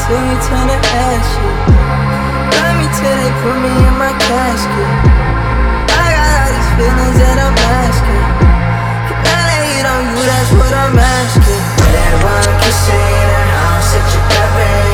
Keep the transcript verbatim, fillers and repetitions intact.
till you turn to ashes. Love me till they put me in my casket. I got all these feelings that I'm asking. Can I lay it on you, that's what I'm asking. Everyone can say in the house that you're perfect.